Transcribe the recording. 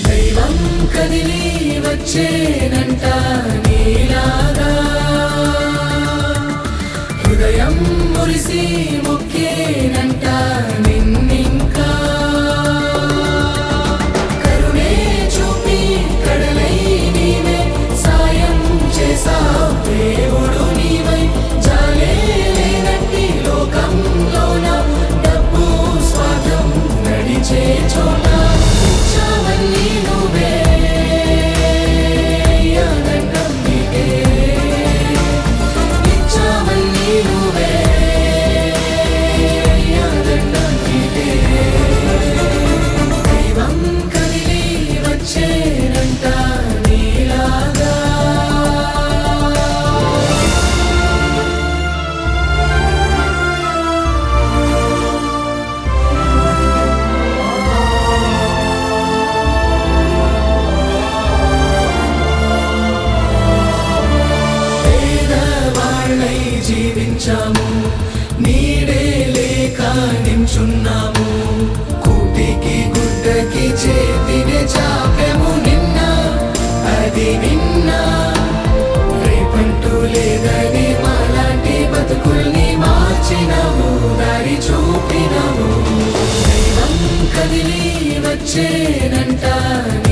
దైవం కదిలి వచ్చేనంట నీలాగా హృదయం మురిసి మొక్కేనంట నిన్నింకా కరుణే చూపి కడలై నీవే సాయం చేసావు దేవుడు నీవై జాలే లేనట్టి లోకంలోన డబ్బు స్వార్థం నడిచే చోట ఇచ్చావన్నీ నువ్వే దండం నీకే ఇచ్చావన్నీ నువ్వే దండం నీకే దైవం కదిలి వచ్చేనంట నీలాగా పేదవాళ్ళై జీవించాము నీడే లేక నించున్నాము కూటికి గుడ్డకి చేతిని చాపెము నిన్న అది నిన్న రేపంటూ లేదని మాలాంటి బతుకుల్ని మార్చినవు దారి చూపినవు దైవం కదిలి వచ్చేనంట